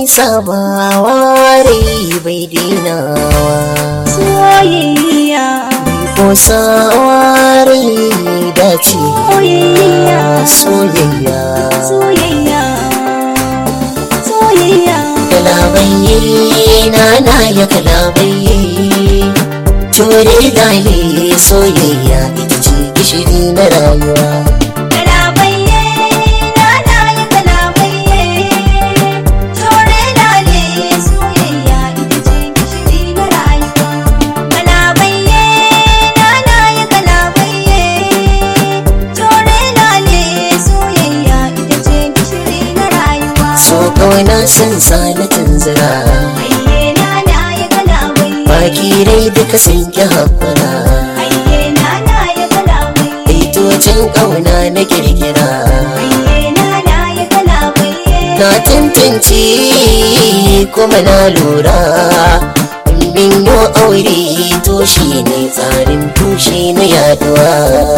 ne sabawa rai bai dinawa soyayya ko sawa rai dace soyayya soyayya soyayya soyayya kalabai na ya kalabai tore dale soyayya ita ce gishiri na rayuwa na san na tunzura baki rai duka sun ki hakura aitocin ƙauna na kirkira na tantance kuma na lura min yo aure to shi ne tsarin tushe na yaduwa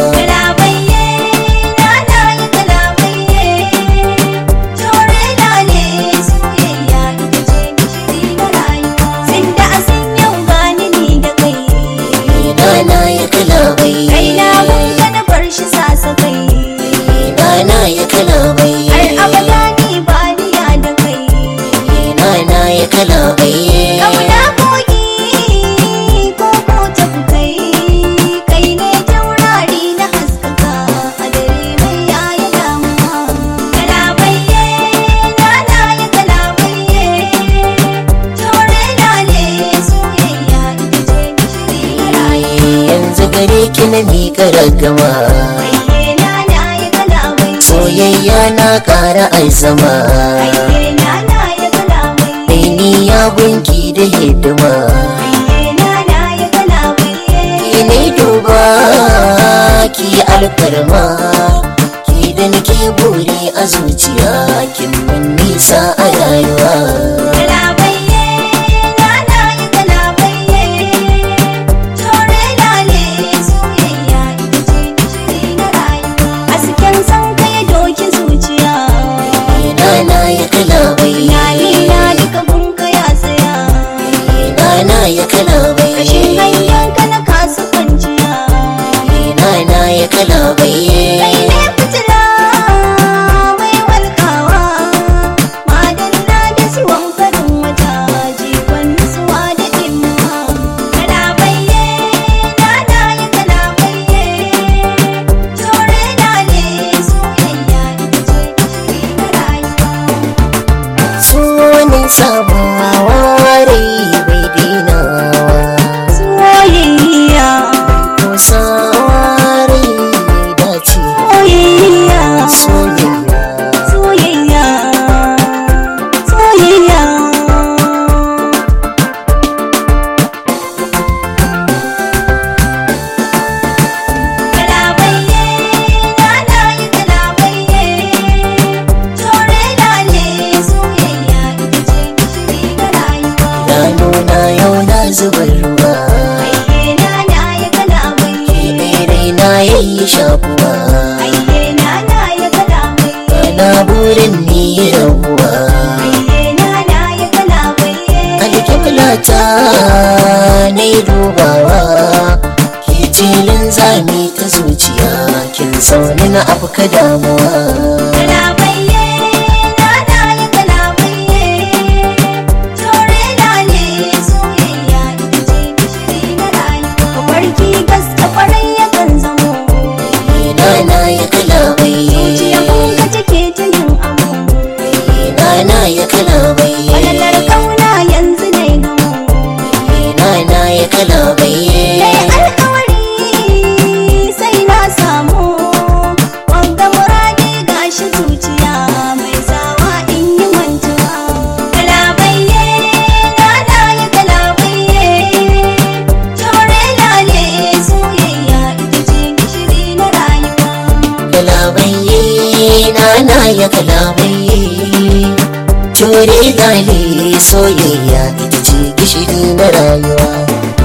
na miƙa ragama soyayya na ƙara aizama ni ya gunki da hidima ki ne duba ki alfarma ki da nake buri a zuciya kin mun nisa a rayuwa ya kalabai kashin ganyen ka na kasu kwanciya na ya kalabai kai ne fitila mai walkawa madalla da siwan farin wata jikon nutsuwa da dimma kalabai na ya kalabai tore na ne soyayya ita ce gishiri na rayuwa sunan sabawa rai bai dinawa soyayya ko sawa rai dace soyayya soyayya soyayya soyayya kalabaye na yi kalabaye tore na ne soyayya ita ce gishiri na rayuwa nuna yau na zubar ruwa ayye na yi kalabaye rai na yayi shafuwa ayye na yi kalabaye na burin ni rabuwa ayye na yi kalabaye alƙiblata na yi dubawa ke tilin zami ta zuciya kin sauni na afka damuwa kalabaye na yi kalabaye tore na ne soyayya ita ce gishiri na rayuwa mafarki gaske kwarai yakan zamo na ya kalabai zuciya kunka take ta yin amo na ya kalabai walalar kauna yanzu ne gamo na ya kalabai dai alkawari sai na samu wanga muradi gashi zuciya mai sawa in yi mantuwa kalabaye na yi kalabaye tore na ne soyayya ita ce gishiri na rayuwa kalabai na ya kalabai tore gane soyayya ita ce gishiri na rayuwa